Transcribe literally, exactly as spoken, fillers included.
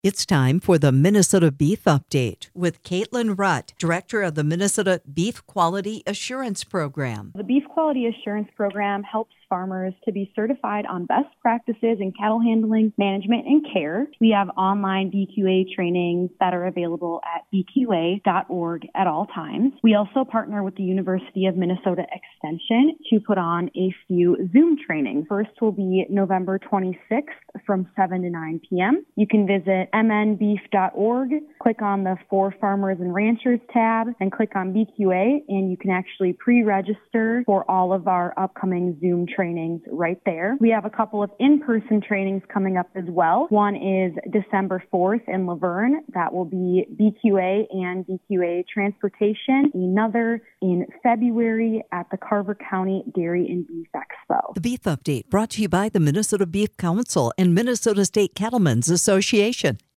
It's time for the Minnesota Beef Update with Caitlin Rutt, Director of the Minnesota Beef Quality Assurance Program. The Beef Quality Assurance Program helps farmers to be certified on best practices in cattle handling, management, and care. We have online B Q A trainings that are available at b q a dot org at all times. We also partner with the University of Minnesota Extension to put on a few Zoom trainings. First will be November twenty-sixth from seven to nine p.m. You can visit m n beef dot org, click on the For Farmers and Ranchers tab, and click on B Q A, and you can actually pre-register for all of our upcoming Zoom trainings right there. We have a couple of in-person trainings coming up as well. One is December fourth in Laverne. That will be B Q A and B Q A Transportation. Another in February at the Carver County Dairy and Beef Expo. The Beef Update brought to you by the Minnesota Beef Council and Minnesota State Cattlemen's Association.